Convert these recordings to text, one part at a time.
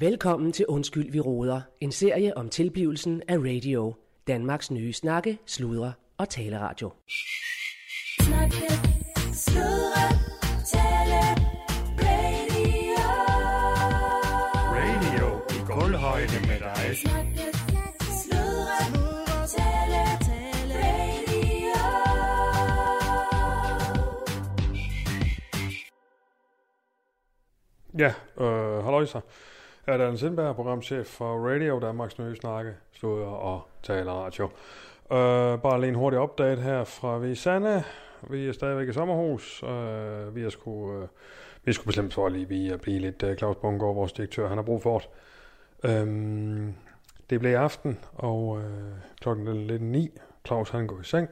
Velkommen til Undskyld, vi råder. En serie om tilblivelsen af radio. Danmarks nye snakke, sludre og taleradio. Snakke, sludre, tale, radio. Radio i gulvhøjde med dig. Snakke, sludre, tale, radio. Ja, halløjsa. Jeg er Dan Sindberg, programchef for Radio, Danmarks nye snakke, sludre og taleradio. Bare lige en hurtig update her fra Visanne. Vi er stadigvæk i sommerhus. Vi skulle bestemt for lige at blive lidt Claus Bungård, vores direktør. Han har brug for det. Det blev i aften, og klokken er lidt 9. Claus han går i seng.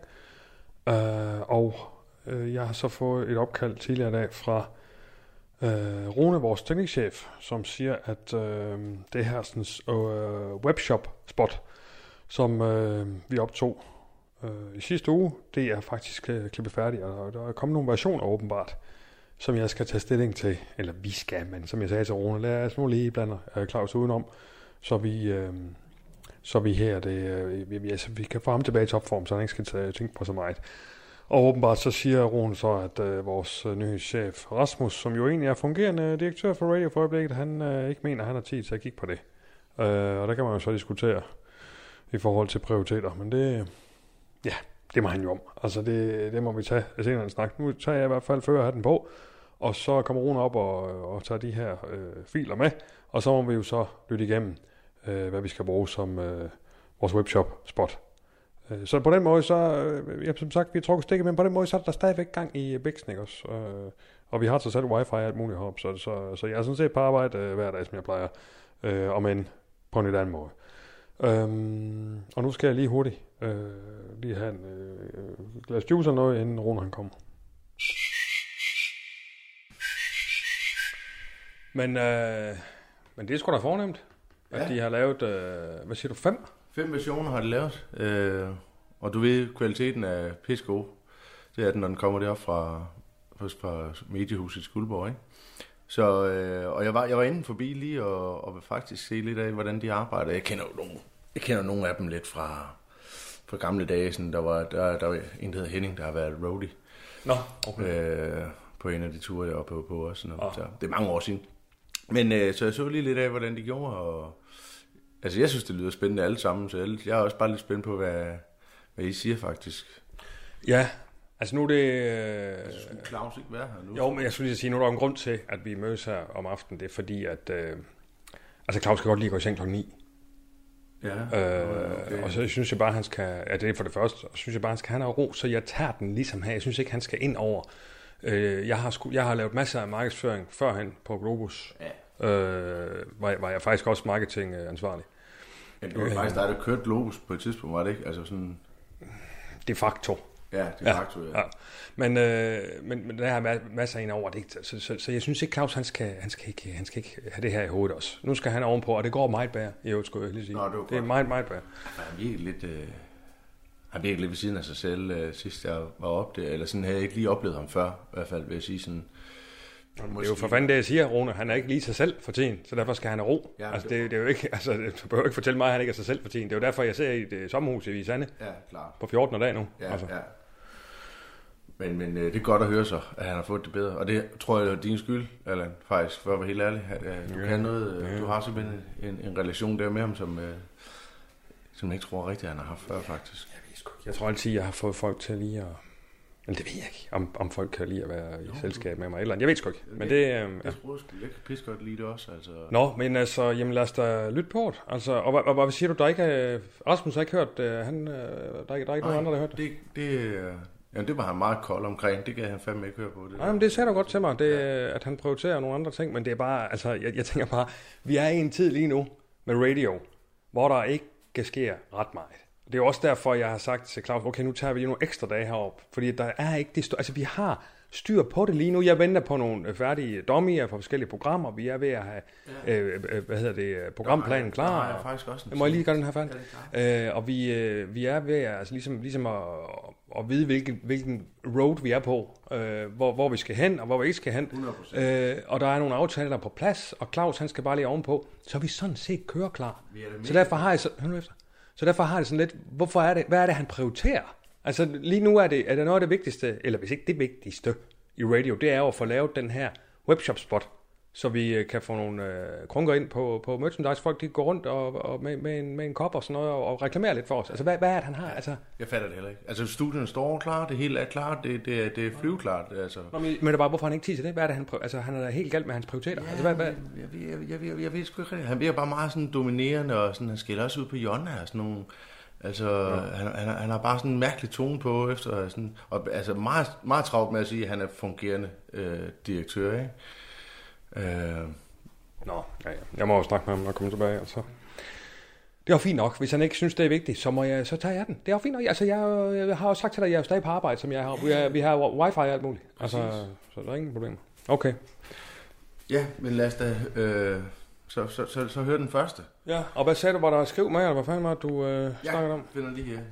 Jeg har så fået et opkald tidligere i dag fra Rune, vores teknikchef, som siger, at det her sådan, webshop-spot, som vi optog i sidste uge, det er faktisk klippet færdigt, og der er kommet nogle versioner åbenbart, som jeg skal tage stilling til, eller vi skal, men som jeg sagde til Rune, lad os nu lige blande Claus udenom, så vi her, vi kan få ham tilbage i topform, så han ikke skal tænke på så meget. Og åbenbart så siger Rune så, at vores nye chef Rasmus, som jo egentlig er fungerende direktør for Radio for øjeblikket, han ikke mener, at han har tid til at kigge på det. Og der kan man jo så diskutere i forhold til prioriteter, men det må han jo om. Altså det må vi tage senere en snak. Nu tager jeg i hvert fald førerhatten på, og så kommer Rune op og tager de her filer med, og så må vi jo så lytte igennem, hvad vi skal bruge som vores webshop-spot. Så på den måde, som sagt, vi har trukket stikket, men på den måde, så er der stadigvæk gang i bæksen, ikke også? Og vi har så selv wifi og alt muligt heroppe, så jeg er sådan set på arbejde hver dag, som jeg plejer, om end på en lidt anden måde. Og nu skal jeg lige hurtigt lige have en glas juice og noget, inden Rune han kommer. Men det er sgu da fornemt, at de har lavet, hvad siger du, 5? 5 versioner har de lavet, og du ved, kvaliteten er pissegod. Det er den, når den kommer derop fra Mediehuset i Skuldborg, ikke? Så, og jeg var inde forbi lige og vil faktisk se lidt af, hvordan de arbejder. Jeg kender nogle af dem lidt fra gamle dage. Sådan, der var en, der hedder Henning, der har været roadie. Nå, okay. På en af de ture, jeg var på og sådan noget. Så det er mange år siden. Men så jeg så lige lidt af, hvordan de gjorde, og altså, jeg synes, det lyder spændende alle sammen, så jeg er også bare lidt spændt på, hvad I siger faktisk. Ja, altså nu er det... Altså, skulle Claus ikke være her nu? Jo, men jeg skulle lige sige, nu er der en grund til, at vi mødes her om aftenen. Det er fordi, at... altså, Claus kan godt lige gå i seng klokken 9. Ja, okay. Og så synes jeg bare, han skal... Ja, det er for det første. Og så synes jeg bare, han skal have noget ro, så jeg tager den ligesom her. Jeg synes ikke, han skal ind over... Jeg har lavet masser af markedsføring førhen på Globus. Ja. Var jeg faktisk også marketingansvarlig. Ja, det var faktisk dig, der kørte Globus på et tidspunkt, var det ikke? Altså sådan... De facto. Ja, de facto, ja. Men der er masser af en over det. Så jeg synes ikke, Claus, han skal ikke have det her i hovedet også. Nu skal han ovenpå, og det går meget bedre, i øvrigt, skulle jeg lige sige. Nå, det er meget, meget bedre. Han virkelig lidt ved siden af sig selv, sidst jeg var oppe det, eller sådan havde jeg ikke lige oplevet ham før, i hvert fald vil jeg sige sådan. Det er jo for fanden det, jeg siger, Rune. Han er ikke lige sig selv for tiden, så derfor skal han have ro. Ja, altså, det er jo ikke, altså, du behøver ikke fortælle mig, at han ikke er sig selv for tiden. Det er jo derfor, jeg ser i et sommerhus i Visanne. Ja, klart. På 14. dag nu. Ja, altså. Ja. Men det er godt at høre så, at han har fået det bedre. Og det tror jeg er din skyld, Allan, faktisk, for at være helt ærlig. At, du kan noget, du har simpelthen en relation der med ham, som jeg ikke tror rigtigt, han har haft før, faktisk. Jeg tror altid, jeg har fået folk til lige at... Men det ved jeg ikke, om folk kan lide at være i selskab med mig eller andet. Jeg ved sgu ikke. Men det, jeg tror sgu, jeg kan pisse godt lide det også. Altså. Nå, men altså, jamen lad os da lytte på det. Altså, og hvad siger du, der ikke er... Rasmus har ikke hørt, der er ikke nogen andre, der har hørt det? Jamen, det var han meget kold omkring. Det kan han fandme ikke høre på. Nej, men det sagde du godt til mig, at han prioriterer nogle andre ting. Men det er bare, altså, jeg tænker bare, vi er i en tid lige nu med radio, hvor der ikke sker ret meget. Det er jo også derfor, jeg har sagt til Claus, okay, nu tager vi lige nogle ekstra dage heroppe, fordi der er ikke det altså vi har styr på det lige nu. Jeg venter på nogle færdige dummier fra forskellige programmer. Vi er ved at have, programplanen klar. Jeg faktisk også må jeg lige gøre den her færdig? Og vi er ved altså ligesom at vide, hvilken road vi er på, hvor vi skal hen, og hvor vi ikke skal hen. 100%. Og der er nogle aftaler, der er på plads, og Claus, han skal bare lige ovenpå. Så er vi sådan set køreklar. Så derfor har jeg Så derfor har det sådan lidt, hvad er det, han prioriterer? Altså lige nu er det noget af det vigtigste, eller hvis ikke det vigtigste i radio, det er jo at få lavet den her webshop-spot, så vi kan få nogle krunker ind på merchandise. Folk, de går rundt og med en kop og sådan noget, og reklamerer lidt for os. Altså hvad er det, han har? Altså, jeg fatter det heller ikke. Altså studierne står klar, det hele er klart, det er flyveklart. Altså. Men det er bare, hvorfor han ikke tid til det? Hvad er det, han er da helt galt med hans prioriteter. Ja, altså, jeg ved sgu ikke rigtigt. Han bliver bare meget sådan dominerende, og sådan, han skiller også ud på Jonna og sådan nogle. Altså, han har bare sådan en mærkelig tone på efter sådan, og altså meget, meget travlt med at sige, at han er fungerende direktør, ikke? Nå, ja. Jeg må jo snakke med ham, når jeg kommer tilbage, altså. Det er jo fint nok. Hvis han ikke synes, det er vigtigt, så tager jeg den. Det er jo fint nok. Altså, jeg har jo sagt til dig, at jeg er stadig på arbejde, som jeg har. Vi har wifi og alt muligt. Altså, så der er ingen problem. Okay. Ja, men lad os da... Så hør den første. Ja, og hvad sagde du, var der skriv med, eller hvad fanden var det, du snakkede om? Jeg finder lige her.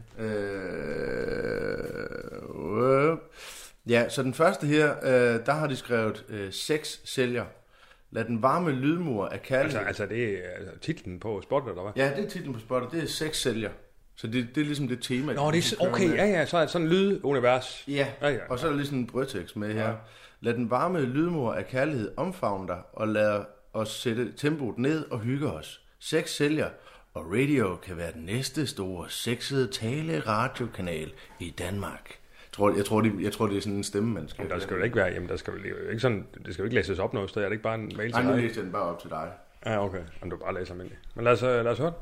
Ja, så den første her, der har de skrevet sex sælger. Lad den varme lydmur af kærlighed. Altså det er titlen på spottet, eller hvad? Ja, det er titlen på spottet. Det er sex sælger. Så det er ligesom det tema. Nå, det er okay, ja, så er det sådan en lydunivers. Ja, og så er der lige sådan en brødtekst med her. Lad den varme lydmur af kærlighed omfavne dig, og lad os sætte tempoet ned og hygge os. Sex sælger, og radio kan være den næste store sexede tale-radiokanal i Danmark. Jeg tror, det er sådan en stemme, man skal... Men der skal jo ikke være... Jamen, der skal jo ikke sådan... Det skal jo ikke læses op noget sted. Er det ikke bare en mail til dig? Nej, nu læser den bare op til dig. Ja, okay. Jamen, du bare læser almindeligt. Men lad os høre den.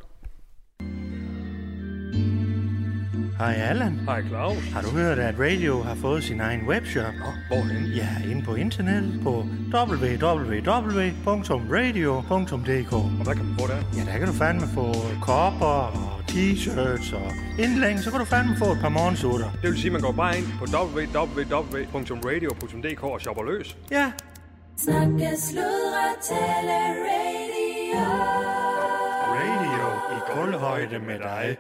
Hej Allan. Hej Claus. Har du hørt, at Radio har fået sin egen webshop? Hvorhen? Ja, inde på internettet på www.radio.dk. Og hvad kan man få der? Ja, der kan du fandme få kopper og t-shirts og indlæng, så kan du fandme få et par morgensutter. Det vil sige, at man går bare ind på www.radio.dk og shopper løs. Ja. Snakke, sludre, tale, radio. Radio i guldhøjde med dig.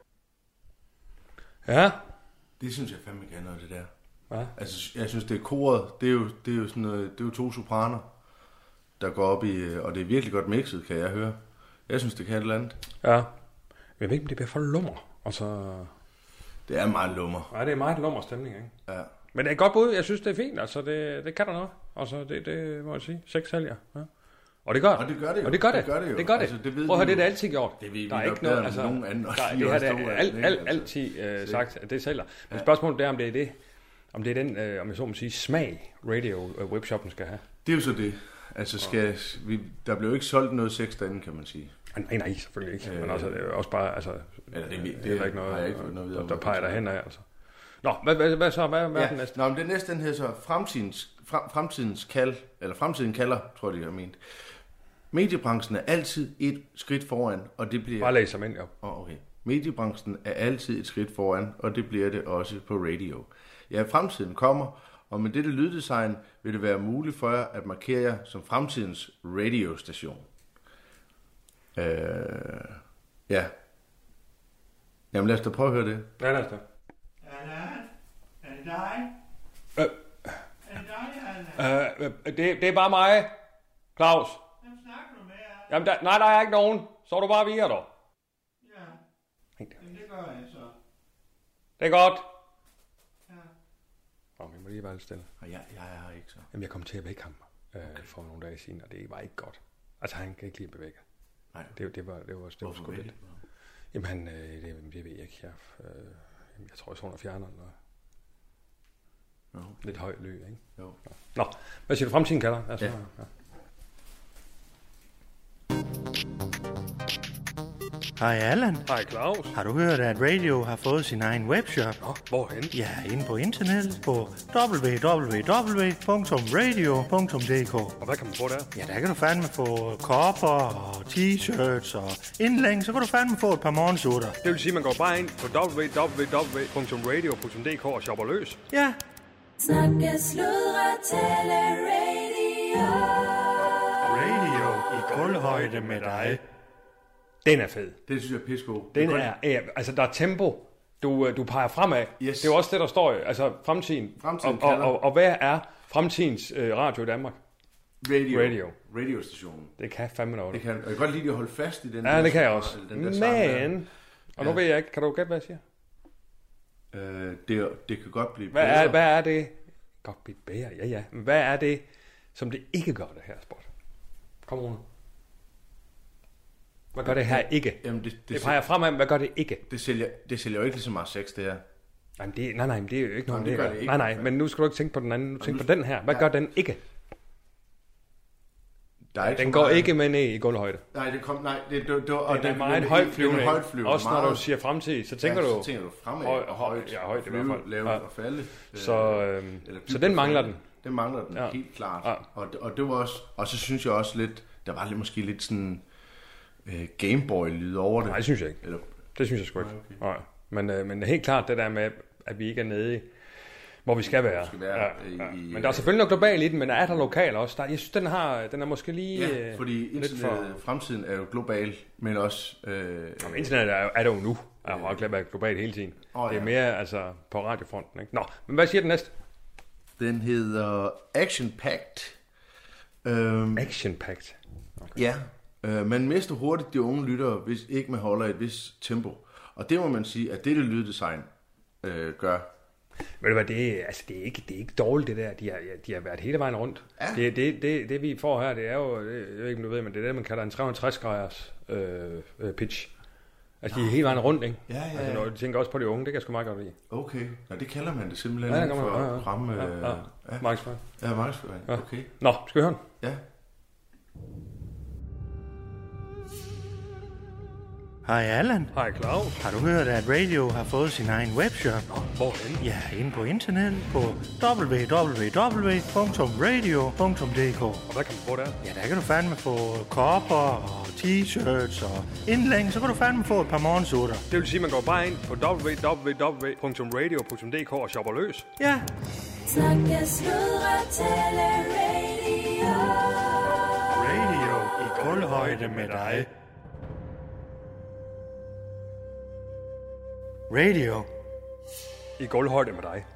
Ja. Det synes jeg fandme kan noget, det der. Ja. Altså, jeg synes, det er koret. Det er jo sådan noget, det er jo 2 sopraner, der går op i, og det er virkelig godt mixet, kan jeg høre. Jeg synes, det kan et eller andet. Ja. Jeg ved ikke, om det bliver for lummer. Altså... Det er meget lummer. Ja, det er meget lummer stemning, ikke? Ja. Men det er et godt bud. Jeg synes, det er fint. Altså, det kan der noget. Altså, det må jeg sige. 6 sælger. Ja. Og det gør det. Og det gør det jo. Og det gør det. Det gør det jo. Det gør det. Altså, det ved prøv at høre, vi det er jo. det altid gjort. Det ved der er vi ikke noget, altså, nogen anden også. Det her er altid sagt, det sælger. Men spørgsmålet er, om det er det. Om det er den, om jeg så må sige, smag radio webshoppen skal have. Det er jo så det. Altså, der blev jo ikke solgt noget sex derinde, kan man sige. Nej, selvfølgelig ikke. Men altså, det er også bare, altså, Eller det er ikke noget, har jeg ikke noget videre, der peger derhen af, altså. Nå, hvad så? Hvad er den næste? Nå, men den næste, den her så, fremtidens kald, eller fremtiden kalder, tror jeg, det har ment. Mediebranchen er altid et skridt foran, og det bliver... Bare læs ham ind, ja. Okay. Mediebranchen er altid et skridt foran, og det bliver det også på radio. Ja, fremtiden kommer, og med dette lyddesign vil det være muligt for jer at markere jer som fremtidens radiostation. Ja. Jamen lad os da prøve at høre det. Ja, lad os da. Allan, er det dig? Er det dig, Allan? Det er bare mig, Claus. Hvem snakker du med, Allan? Jamen, der er ikke nogen. Så er du bare via, dog. Ja, men det gør jeg så. Det er godt. Ja. Vi må lige være lidt stille. Og jeg er her ikke så. Jamen, jeg kom til at vække ham for nogle dage siden, og det var ikke godt. Altså, han kan ikke lide at bevæge. Nej. Det var sgu lidt. Jamen, det ved jeg ikke. Jeg tror, jeg så under fjerneren. Lidt høj ly, ikke? Jo. Nå, hvad siger du, fremtiden kalder? Altså, ja. Hej Allan. Hej Claus. Har du hørt, at Radio har fået sin egen webshop? Nå, hvorhen? Ja, inde på internettet på www.radio.dk. Og hvad kan man få der? Ja, der kan du fandme få kopper og t-shirts og indlæng, så kan du fandme få et par morgensutter. Det vil sige, at man går bare ind på www.radio.dk og shopper løs. Ja. Snakke, sludre, tale, radio. Radio i kulhøjde med dig. Den er fed. Det synes jeg er pissegod. Den er, altså der er tempo. Du peger fremad. Yes. Det er jo også det, der står, altså fremtiden. Og hvad er fremtidens radio i Danmark? Radio. Radiostationen. Det kan fandme noget. Det kan, og jeg kan godt lide at holde fast i den. Ja, det kan jeg også. Men, og nu ved jeg ikke, kan du gætte, hvad jeg siger? Det kan godt blive bedre. Hvad er det? Godt blive bedre, ja. Men hvad er det, som det ikke gør, det her spot? Kom Rune. Hvad gør det her ikke? Jamen det peger fremad, hvad gør det ikke? Det sælger jo ikke lige så meget sex, det her. Nej, det er jo ikke noget, det gør det ikke. Nej, men nu skal du ikke tænke på den anden. Nu tænk på den her. Hvad gør den ikke? Den går ikke med ned i gulvhøjde. Nej, det er meget højtflyvende. Også når du siger fremtid, så tænker du fremad. Højt, i hvert fald. Lavt og falde. Så den mangler den. Den mangler den, helt klart. Og det var også, og så synes jeg også lidt, der var måske lidt sådan Gameboy-lyd over det. Nej, det synes jeg ikke. Eller? Det synes jeg sgu ikke. Okay. Men helt klart det der med, at vi ikke er nede, hvor vi skal være. Men der er selvfølgelig noget globalt i den, men er der lokal også? Jeg synes, den er måske lige fordi internet, fremtiden er jo global, men også... internet er det jo nu. Er globalt hele tiden. Det er mere altså på radiofronten. Ikke? Nå, men hvad siger den næste? Den hedder Action Packed. Action Packed? Okay. Ja. Man mister hurtigt de unge lyttere, hvis ikke man holder et vis tempo. Og det må man sige, at dette lyddesign gør. Ved du hvad, det er ikke dårligt det der. De har været hele vejen rundt. Ja. Det vi får her, det er jo, jeg ved ikke om du ved, men det er det, man kalder en 360-graders pitch. Altså de er hele vejen rundt, ikke? Ja. Altså, når de tænker også på de unge, det kan jeg sgu meget godt lide. Okay, det kalder man det simpelthen for at fremme... markedsføring. Ja, markedsføring, okay. Nå, skal vi høre den? Ja. Hej Allan. Hej Claus. Har du hørt, at Radio har fået sin egen webshop? Hvorhen? Ja, inde på internettet på www.radio.dk. Og hvad kan man få der? Ja, der kan du fandme få kopper og t-shirts og indlæng, så kan du fandme få et par morgensutter. Det vil sige, at man går bare ind på www.radio.dk og shopper løs. Ja. Snakke, sludre, tale, radio. Radio i kulhøjde med dig. Radio i gulvhøjde med dig.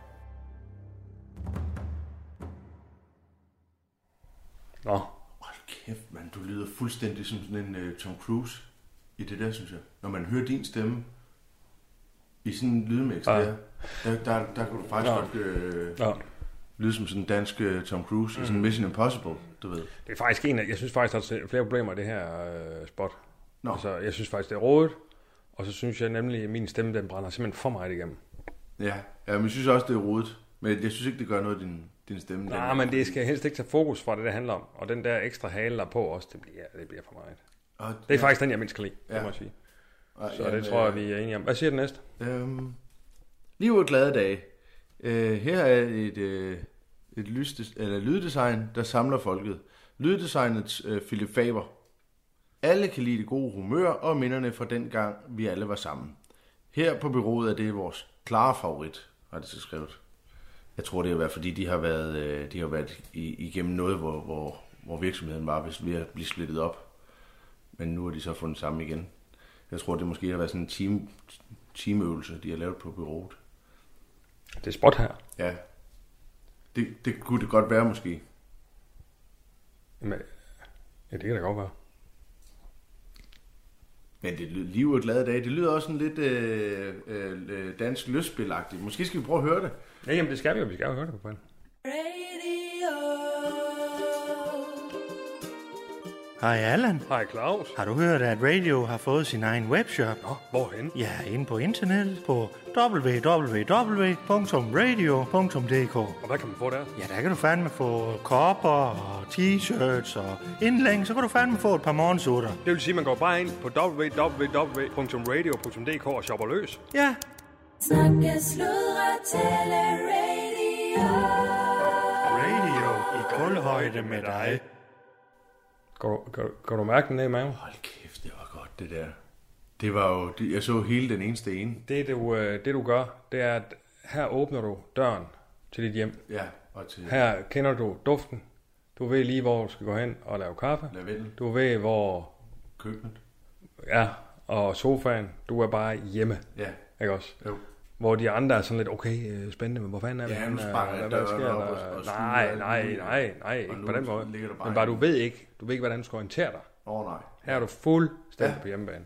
Nå. Hold kæft, man, du lyder fuldstændig som sådan en Tom Cruise i det der, synes jeg. Når man hører din stemme i sådan en lydmix der kan du faktisk godt lyde som sådan en dansk Tom Cruise i sådan en Mission Impossible, du ved. Det er faktisk jeg synes faktisk, der er flere problemer i det her spot. Altså, jeg synes faktisk, det er rodet. Og så synes jeg nemlig, at min stemme, den brænder simpelthen for meget igennem. Ja, men jeg synes også, det er rodet. Men jeg synes ikke, det gør noget, din stemme. Nej, men det skal helst ikke tage fokus fra det handler om. Og den der ekstra hale der på også, det bliver for meget. Det er faktisk den, jeg mindst kan lide, det må jeg sige. Så det tror jeg, vi er enige om. Hvad siger den næste? Liv og glade dage. Her er et lyddesign, der samler folket. Lyddesignets Philip Faber. Alle kan lide det gode humør og minderne fra den gang, vi alle var sammen. Her på bureauet er det vores klare favorit, har det så skrevet. Jeg tror, det er fordi de har været igennem noget, hvor virksomheden var ved at blive splittet op. Men nu har de så fundet sammen igen. Jeg tror, det måske har været sådan en teamøvelse, de har lavet på bureauet. Det er spot her. Ja. Det kunne det godt være måske. Jamen, ja, det kan da godt være. Men det lyder liv og glade dage. Det lyder også sådan lidt dansk lystspilagtigt. Måske skal vi prøve at høre det. Ja, jamen det skal vi jo. Vi skal jo høre det på pointen. Hej Allan. Hej Claus. Har du hørt, at Radio har fået sin egen webshop? Nå, hvorhen? Ja, inde på internettet på www.radio.dk. Og hvad kan man få der? Ja, der kan du fandme få kopper og t-shirts og indlæng, så kan du fandme få et par morgensutter. Det vil sige, at man går bare ind på www.radio.dk og shopper løs. Ja. Snakke, sludre, tale, radio. Radio i kulhøjde med dig. Kan du mærke den ned i maven? Hold kæft, det var godt det der. Det var jo, jeg så hele den eneste ene. Det du gør, det er, at her åbner du døren til dit hjem. Ja, og til Her kender du duften. Du ved lige, hvor du skal gå hen og lave kaffe. lavendel, Du ved, hvor... køkkenet. Ja, og sofaen. Du er bare hjemme, Ja, ikke også? jo. Hvor de andre er sådan lidt, okay, spændende, men hvor fanden er vi? Ja, nu sparker jeg hvad døren sker op der? og skyder Nej, alt muligt. Og nu på den måde. ligger du bare Men bare inde. du ved ikke, hvordan du skal orientere dig. Nej. Her er du fuldstændig på hjemmebane.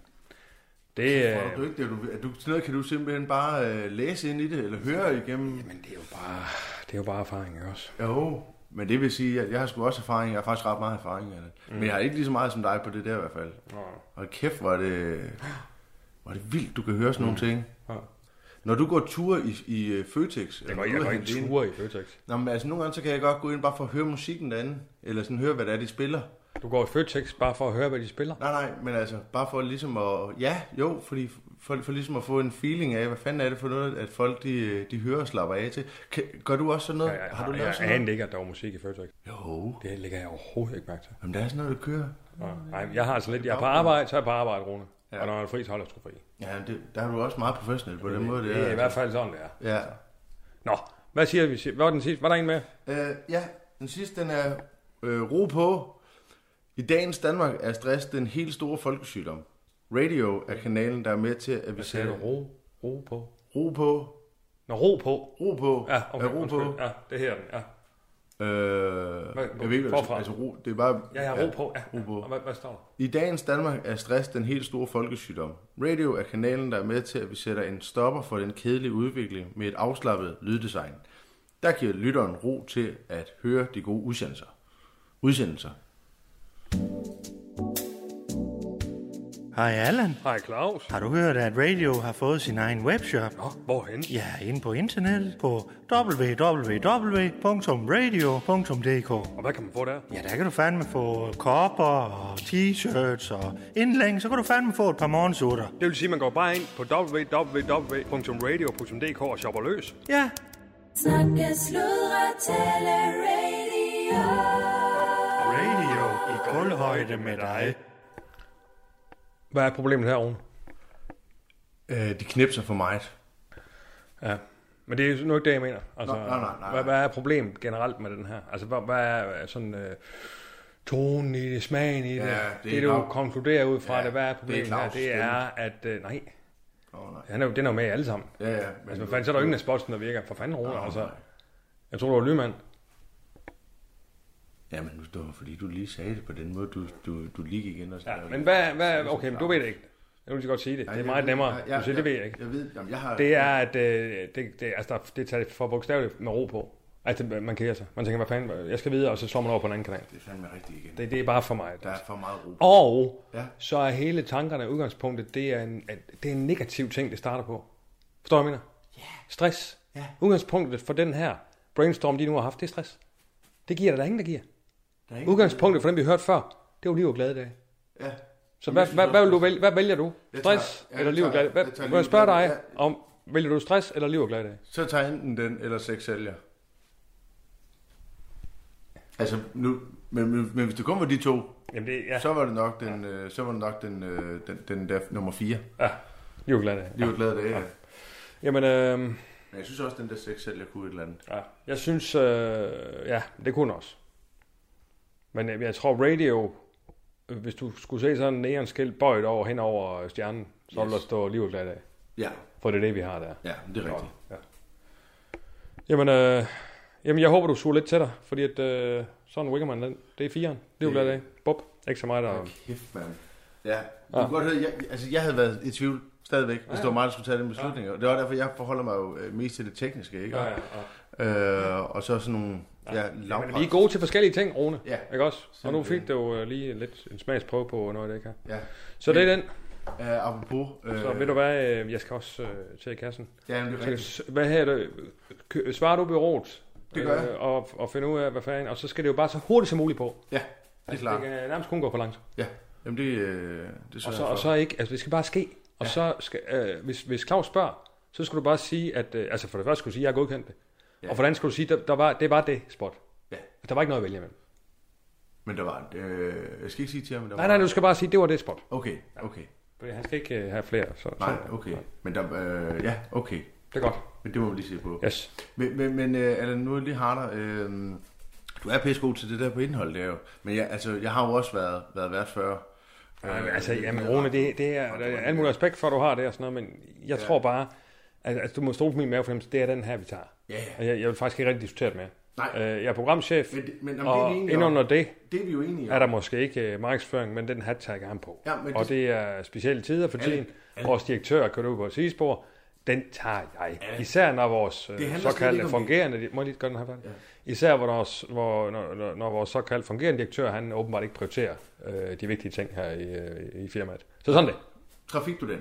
Det, Får du ikke det? Sådan noget kan du simpelthen bare læse ind i det, eller høre igennem. men det er jo bare erfaring, ikke også? Jo, men det vil sige, at jeg har sgu også erfaring. Jeg har faktisk ret meget erfaring af det. Men jeg har ikke lige så meget som dig på det der i hvert fald. Og kæft, hvor er det vildt, du kan høre sådan nogle ting. Ja. Når du går tur i Føtex... Jeg går ikke ture i Føtex. Nå, men altså nogle gange, så kan jeg godt gå ind bare for at høre musikken derinde. Eller sådan høre, hvad det er, de spiller. Du går i Føtex bare for at høre, hvad de spiller? Nej, men altså bare for ligesom at... Ja, jo, fordi for ligesom at få en feeling af, hvad fanden er det for noget, at folk de hører og slapper af til. Gør du også sådan noget? Har du lavet sådan Jeg noget? anede ikke, at der var musik i Føtex. Jo. Det lægger jeg overhovedet ikke mærke til. Jamen, der er sådan noget, der kører. Nej, jeg har sådan lidt, jeg er på arbejde, så er jeg på arbejde, Rune. Ja. Og når jeg er fri, så holder jeg sgu fri. Ja, der er du også meget professionel på den måde. Det er i hvert fald sådan, det er. Ja. Nå, hvad siger vi? Hvad var den sidste? Var der en med? Ja, den sidste, den er ro på. I dagens Danmark er stress den helt store folkesygdom. Radio er kanalen, der er med til, at vi Sagde du ro på? ro på. Nå, ro på. Ro på. Ja, okay, ro på. Ja, det her den, ja. Jeg ved ikke, Forfra. altså ro, det er bare... Ja, ro på. Ja. Ro på. Og hvad står der? I dagens Danmark er stress den helt store folkesygdom. Radio er kanalen, der er med til, at vi sætter en stopper for den kedelige udvikling med et afslappet lyddesign. Der giver lytteren ro til at høre de gode udsendelser. Hej Allan. Hej Claus. Har du hørt, at Radio har fået sin egen webshop? Nå, hvorhen? Ja, inde på internettet på www.radio.dk. Og hvad kan man få der? Ja, der kan du fandme få kopper og t-shirts og indlæng, så kan du fandme få et par morgensutter. Det vil sige, at man går bare ind på www.radio.dk og shopper løs. Ja. Snakke, sludre, tale, radio. Radio i kulhøjde med dig. Hvad er problemet her, Rune? De knipser for meget. Ja, men det er jo nok det, jeg mener. Altså, Nej. Hvad er problemet generelt med den her? Altså, hvad er sådan tonen i det, smagen i det? Det du konkluderer ud fra det, hvad er problemet her? Det er, at nej. Det er noget med alle sammen. Ja. Altså, hvad fanden, så er der jo ingen af spotsen, der virker. For fanden, Rune, altså. Jeg tror, du var lydmand. Jamen, det var fordi, du lige sagde det på den måde, du lige gik ind og sådan. Ja, men hvad okay, men du ved det ikke. Jeg vil godt sige det. Det er meget nemmere. Du siger, det ved jeg ikke. Jeg ved, jamen, jeg har... Det er, at det tager for bogstaveligt med ro på. Altså, man keder sig. Man tænker, hvad fanden, jeg skal videre, og så slår man over på en anden kanal. Det er fandme rigtigt igen. Det er bare for mig. Der er for meget ro. Og Ja. så er hele tankerne udgangspunktet, det er en negativ ting, det starter på. Forstår du, hvad jeg mener? Yeah. Stress. Ja. Udgangspunktet for den her brainstorm, de nu har haft, det er stress. Det giver der ingen, der giver. Udgangspunktet for den, vi hørte før, det var liv og glade dage. Ja. Så hvad vil du vælge? Hvad vælger du? Stress eller liv og glade dage? Må jeg spørge dig om, vælger du stress eller liv og glade dage? Så tager enten den, eller 6 sælger. Altså, nu... Men hvis det kun var de to, Jamen det, ja. så var det nok den der nummer 4. Ja, liv og glade dage. Liv og glade dage, ja. Jamen, Men jeg synes også, den der 6 sælger kunne et eller andet. ja. Jeg synes, ja, det kunne også. Men jeg tror, radio, hvis du skulle se sådan en neonskilt bøjet hen over stjernen, så vil der stå liv og glade dage. Ja. For det er det, vi har der. Ja, det er rigtigt. Ja. Jamen, jeg håber, du suger lidt til dig, fordi at sådan Wickerman, det er 4'eren. Liv og glade dage. Bob. Ikke så meget der. Kæft, mand. Ja, du kan godt høre, jeg havde været i tvivl stadigvæk, hvis det var mig, der skulle tage den beslutning. Det var derfor, jeg forholder mig jo mest til det tekniske, ikke? Ja. Og så sådan nogle, Men vi er gode til forskellige ting, Rune. Ja. Ikke også? Og nu fik du jo lige lidt en smagsprøve på noget af det her. Ja. Så det er den. Apropos... Så ved du hvad, jeg skal også til i kassen. Ja, men det er rigtigt. Hvad her det? Svarer du bureauet? Det gør jeg. Og finde ud af, hvad fanden. Og så skal det jo bare så hurtigt som muligt på. Ja, det er klart. Det kan nærmest kun gå for langt. Ja, jamen det og så ikke, altså det skal bare ske. Og så skal, hvis Claus spørger, så skal du bare sige, at, altså for det første skal du sige, at jeg er godkendt det. Ja. Og for det andet skal du sige, at det var det spot. Ja. Der var ikke noget at vælge med. Men der var, jeg skal ikke sige til ham, der nej, du skal bare sige, at det var det spot. Okay. Fordi han skal ikke have flere. Nej, okay. Men der, okay. Det er godt. Men det må vi lige se på. Yes. Men Allan, nu er lige harder. Du er pissegod til det der på indhold, det er jo. Men jeg har jo også været vært før. Jamen Rune, det er alt mulig respekt for, at du har det og sådan noget, men jeg tror bare, at du må stole på min mavefornemmelse, det er den her, vi tager. Ja. Og jeg vil faktisk ikke rigtig diskutere det med. Nej. Jeg er programchef, men og indunder det er vi jo enige om. Er der måske ikke markedsføring, men den hat tager jeg gerne på. Ja, og det er specielle tider for tiden. Vores direktør er kørt ud på sidespor. Den tager jeg. Især når vores såkaldte fungerende... Må jeg lige gøre den her færdig? Ja. Især når vores såkaldte fungerende direktør, han åbenbart ikke prioriterer de vigtige ting her i firmaet. Så sådan det. Trafik du den?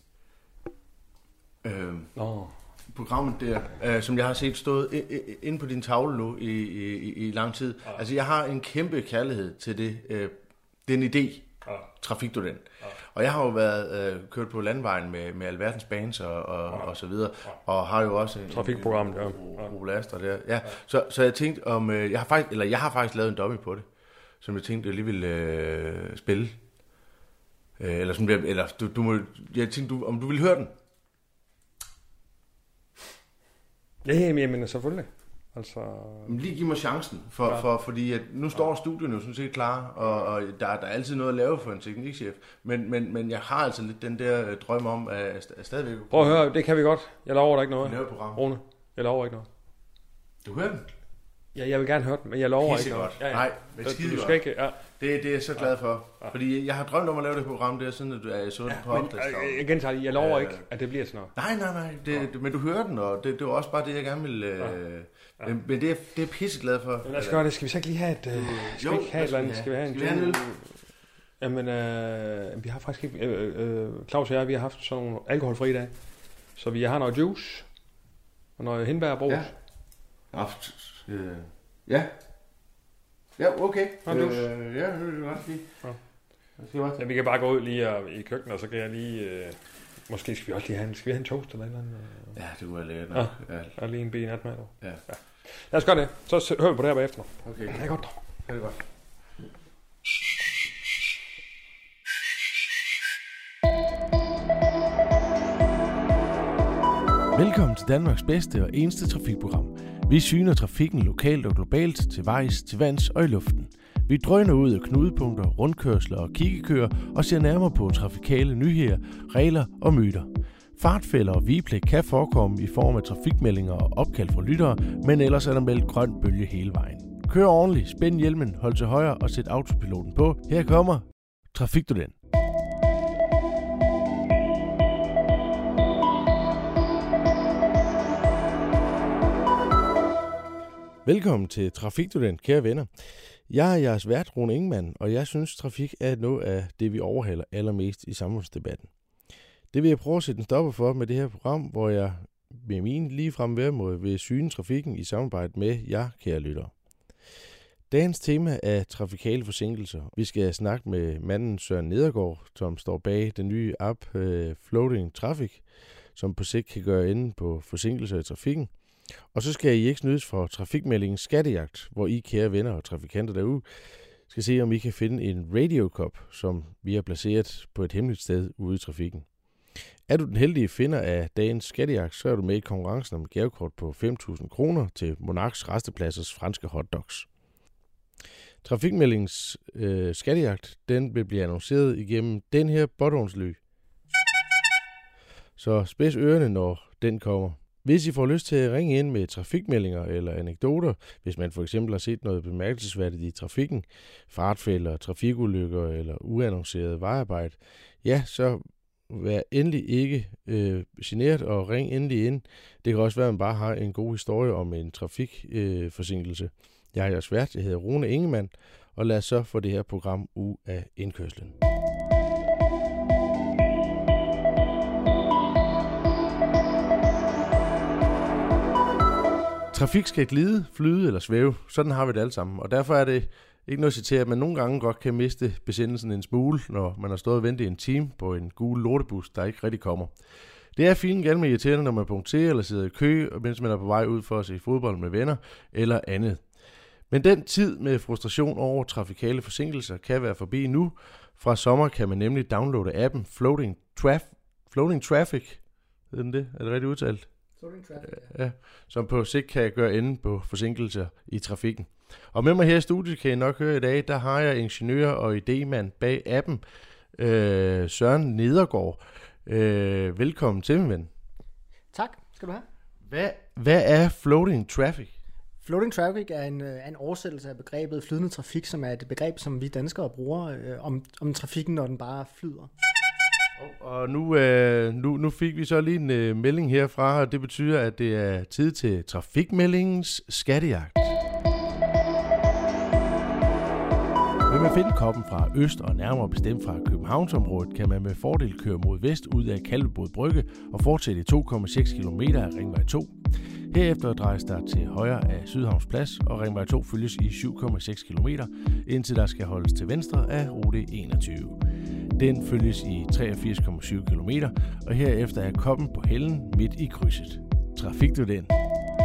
Programmet der, som jeg har set stået inde på din tavle nu i lang tid. Ja. Altså jeg har en kæmpe kærlighed til det, den idé. Trafik du den. Og jeg har jo været kørt på landvejen med alverdens bands og så videre, og har jo også trafikprogram Robolaster der. Ja. Så jeg tænkte om jeg har faktisk lavet en dummy på det, som jeg tænkte jeg lige ville spille. Jeg tænkte om du ville høre den. Ja, men selvfølgelig. Altså... Lige giv mig chancen, fordi at nu står studierne jo sådan set klar, og der er altid noget at lave for en teknikchef, men jeg har altså lidt den der drøm om, at stadigvæk... Prøv at høre, det kan vi godt. Jeg lover dig ikke noget. Lave program. Rune, jeg lover ikke noget. Du hører den? Ja, jeg vil gerne høre den, men jeg lover ikke noget. Ja. Nej, men skide godt. Ikke, Det er jeg så glad for, fordi jeg har drømt om at lave det program der, siden at du er så på opdagstavlen. Jeg gentager jeg lover ikke, at det bliver sådan noget. Nej, men du hører den, og det var også bare det, jeg gerne vil... Men det er pisseglad for. Lad os gøre det. Skal vi så ikke lige have et... Skal vi have en øl? Jamen, vi har faktisk ikke... Claus og jeg, vi har haft sådan nogle alkoholfri dage. Så vi har noget juice, og noget hindbærbrus. Ja. Ja, okay. Ja, det er godt fint. Ja, vi kan bare gå ud lige i køkkenet, og så kan jeg lige... måske skal vi også lige have en toast eller et eller andet. Ja, det kunne være lækkert nok. Ja, og lige en benat med. Ja. Lad os gøre det. Så hører vi på det her bagefter. Okay. Det er godt. Det er godt. Velkommen til Danmarks bedste og eneste trafikprogram. Vi syner trafikken lokalt og globalt, til vejs, til vands og i luften. Vi drøner ud af knudepunkter, rundkørsler og kiggekører og ser nærmere på trafikale nyheder, regler og myter. Fartfælder og vigepligt kan forekomme i form af trafikmeldinger og opkald fra lyttere, men ellers er der meldt grøn bølge hele vejen. Kør ordentligt, spænd hjelmen, hold til højre og sæt autopiloten på. Her kommer Trafik du den. Velkommen til Trafik du den, kære venner. Jeg er jeres vært, Rune Ingemann, og jeg synes, trafik er noget af det, vi overhaler allermest i samfundsdebatten. Det vil jeg prøve at sætte en stopper for med det her program, hvor jeg med min ligefrem væremåde vil syne trafikken i samarbejde med jer, kære lyttere. Dagens tema er trafikale forsinkelser. Vi skal snakke med manden Søren Nedergaard, som står bag den nye app Floating Traffic, som på sigt kan gøre enden på forsinkelser i trafikken. Og så skal I ikke snydes for trafikmeldingen Skattejagt, hvor I, kære venner og trafikanter derude, skal se, om I kan finde en radiokop, som vi har placeret på et hemmeligt sted ude i trafikken. Er du den heldige finder af dagens Skattejagt, så er du med i konkurrencen om et gavekort på 5.000 kroner til Monarchs Restepladsers franske hotdogs. Trafikmeldingens Skattejagt, den vil blive annonceret igennem den her båthornslyd. Så spids ørerne, når den kommer. Hvis I får lyst til at ringe ind med trafikmeldinger eller anekdoter, hvis man for eksempel har set noget bemærkelsesværdigt i trafikken, fartfælder, trafikulykker eller uannonceret vejarbejde, ja, så vær endelig ikke generet og ring endelig ind. Det kan også være, at man bare har en god historie om en trafikforsinkelse. Jeg er jeres vært, jeg hedder Rune Ingemann, og lad os så få det her program ud af indkørslen. Trafik skal glide, flyde eller svæve. Sådan har vi det alle sammen. Og derfor er det ikke noget at citere, at man nogle gange godt kan miste besindelsen en smule, når man har stået og ventet en time på en gul lortebus, der ikke rigtig kommer. Det er fint galt med irriterende, når man punkterer eller sidder i kø, mens man er på vej ud for at se fodbold med venner eller andet. Men den tid med frustration over trafikale forsinkelser kan være forbi nu. Fra sommer kan man nemlig downloade appen Floating Traffic. Hedder den det? Er det rigtigt udtalt? Floating Traffic, ja. Som på sigt kan gøre ende på forsinkelser i trafikken. Og med mig her i studiet kan I nok høre i dag, der har jeg ingeniør og idémand bag appen, Søren Nedergaard. Velkommen til, min ven. Tak, skal du have. Hvad er Floating Traffic? Floating Traffic er en oversættelse af begrebet flydende trafik, som er et begreb, som vi danskere bruger om trafikken, når den bare flyder. Og nu fik vi så lige en melding herfra, og det betyder, at det er tid til trafikmeldingens skattejagt. Vil man finde koppen fra øst og nærmere bestemt fra Københavnsområdet, kan man med fordel køre mod vest ud af Kalvebod Brygge og fortsætte i 2,6 km af Ringvej 2. Herefter drejes der til højre af Sydhavns Plads, og Ringvej 2 følges i 7,6 km, indtil der skal holdes til venstre af rute 21. Den følges i 83,7 km, og herefter er koppen på hælden midt i krydset. Trafik du den?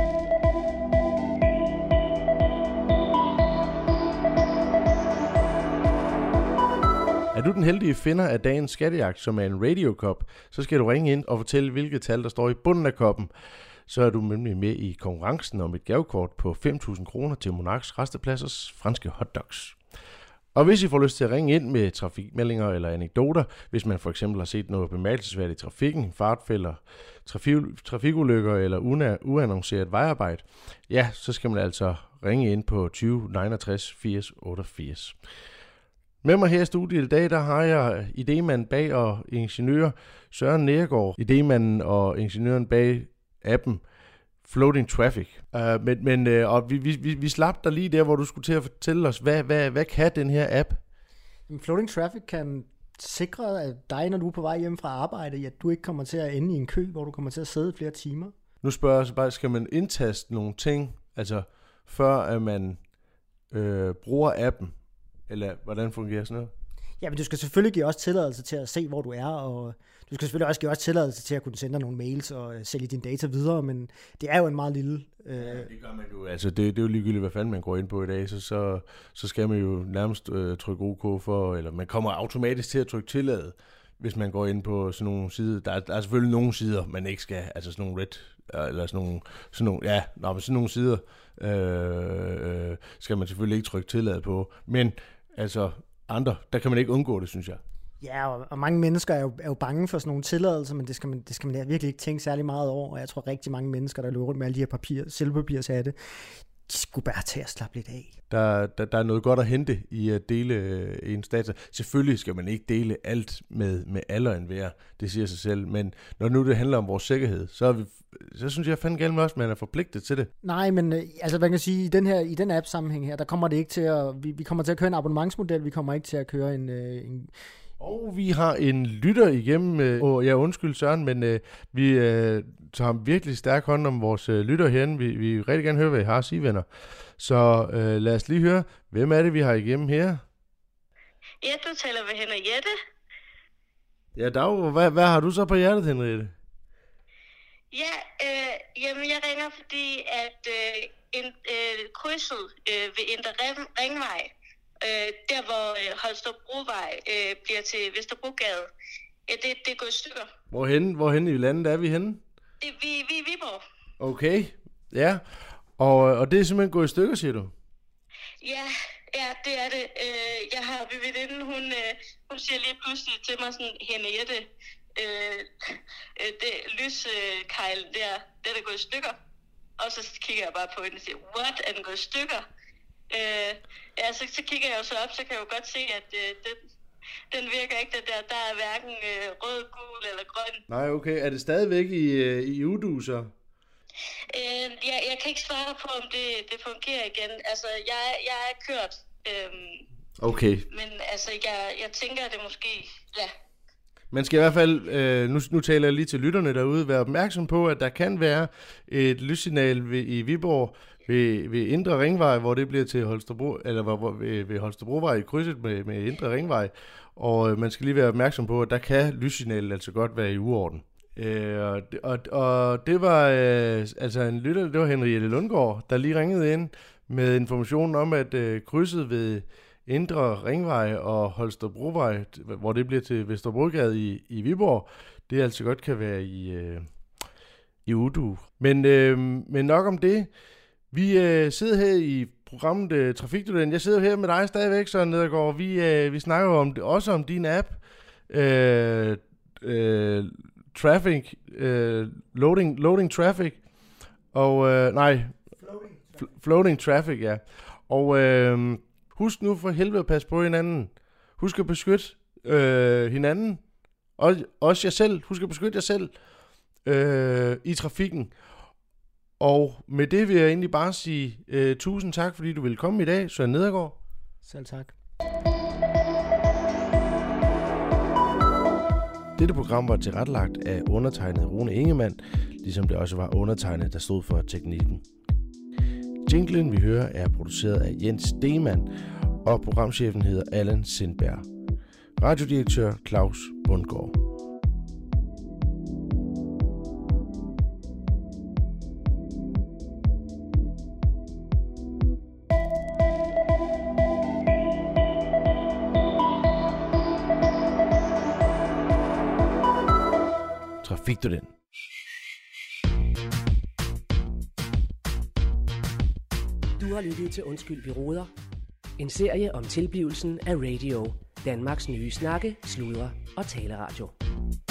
Er du den heldige finder af dagens skattejagt, som er en radiokop, så skal du ringe ind og fortælle, hvilket tal der står i bunden af koppen. Så er du nemlig med i konkurrencen om et gavekort på 5.000 kroner til Monarchs Rastepladsers franske hotdogs. Og hvis I får lyst til at ringe ind med trafikmeldinger eller anekdoter, hvis man for eksempel har set noget bemærkelsesværdigt i trafikken, fartfælder, trafikulykker eller uannonceret vejarbejde, ja, så skal man altså ringe ind på 20 69 80 88. Med mig her i studiet i dag, der har jeg idémanden bag og ingeniør Søren Nedergaard, idémanden og ingeniøren bag appen Floating Traffic. Og vi slap dig lige der, hvor du skulle til at fortælle os, hvad kan den her app? Floating Traffic kan sikre at dig, når du er på vej hjem fra arbejde, at du ikke kommer til at ende i en kø, hvor du kommer til at sidde flere timer. Nu spørger jeg så bare, skal man indtaste nogle ting, altså før at man bruger appen? Eller hvordan fungerer sådan noget? Ja, men du skal selvfølgelig give os tilladelse til at se, hvor du er, og du skal selvfølgelig også give os tilladelse til at kunne sende dig nogle mails og sælge dine data videre, men det er jo en meget lille... Ja, det gør man jo. Altså, det er jo ligegyldigt, hvad fanden man går ind på i dag, så skal man jo nærmest trykke OK for, eller man kommer automatisk til at trykke tillade, hvis man går ind på sådan nogle sider. Der er selvfølgelig nogle sider, man ikke skal, altså sådan nogle eller sådan nogle sider skal man selvfølgelig ikke trykke tillade på, men altså andre, der kan man ikke undgå det, synes jeg. Ja, og mange mennesker er jo bange for sådan nogle tilladelser, men det skal man virkelig ikke tænke særlig meget over, og jeg tror rigtig mange mennesker, der løber rundt med alle de her selvpapirshatte, de skulle bare tage at slappe lidt af. Der er noget godt at hente i at dele ens data. Selvfølgelig skal man ikke dele alt med alle og enhver, det siger sig selv, men når nu det handler om vores sikkerhed, så synes jeg fandme galt med os, man er forpligtet til det. Nej, men altså man kan sige, i den app-sammenhæng her, der kommer det ikke til at, vi kommer til at køre en abonnementsmodel, vi kommer ikke til at køre en Og vi har en lytter igennem, undskyld Søren, men vi tager virkelig stærk hånd om vores lytter herinde. Vi vil rigtig gerne høre, hvad I har at sige, venner. Så lad os lige høre, hvem er det, vi har igennem her? Ja, du taler med Henriette. Ja, Dag, hvad har du så på hjertet, Henriette? Ja, jamen jeg ringer, fordi at krydset ved Indre Ringvej, der hvor Holstebrovej bliver til Vesterbrogade, ja, det er gået i stykker. Hvorhenne i landet er vi henne? Vi er i Viborg. Okay, ja. Og det er simpelthen gået i stykker, siger du? Ja, det er det. Jeg har veninden, hun siger lige pludselig til mig sådan, Henriette, det lyskejl der, det er gået i stykker. Og så kigger jeg bare på hende og siger, what, er den gået i stykker? Så kigger jeg jo så op, så kan jeg jo godt se, at den virker ikke, der er hverken rød, gul løgn. Nej, okay. Er det stadigvæk i Udu, så? Jeg kan ikke svare på, om det fungerer igen. Altså, jeg er kørt. Okay. Men altså, jeg tænker, at det måske... Ja. Man skal i hvert fald, nu taler jeg lige til lytterne derude, være opmærksom på, at der kan være et lyssignal i Viborg ved Indre Ringvej, hvor det bliver til Holstebro, eller ved Holstebrovej i krydset med Indre Ringvej. Og man skal lige være opmærksom på, at der kan lyssignalet altså godt være i uorden. Og det var altså en lytter, det var Henriette Lundgaard, der lige ringede ind med informationen om, at krydset ved Indre Ringvej og Holstebrovej, hvor det bliver til Vesterbrogade i Viborg, det altså godt kan være i Udu. Men nok om det. Vi sidder her i programmet Trafikstudent. Jeg sidder her med dig stadigvæk, Søren Nedergaard. Vi snakker om det, også om din app, Traffic, Loading Traffic, og Floating Traffic, ja. Og husk nu for helvede at passe på hinanden. Husk at beskytte hinanden. Og også jer selv. Husk at beskytte jer selv i trafikken. Og med det vil jeg egentlig bare sige tusind tak, fordi du ville komme i dag, Søren Nedergaard. Selv tak. Dette program var tilrettelagt af undertegnet Rune Ingemann, ligesom det også var undertegnet, der stod for teknikken. Jinglen, vi hører, er produceret af Jens Stemann, og programchefen hedder Allan Sindberg. Radiodirektør Claus Bundgaard. Trafikstudent. Du har lyttet til Undskyld, vi roder. En serie om tilblivelsen af radio. Danmarks nye snakke, sludre og taleradio.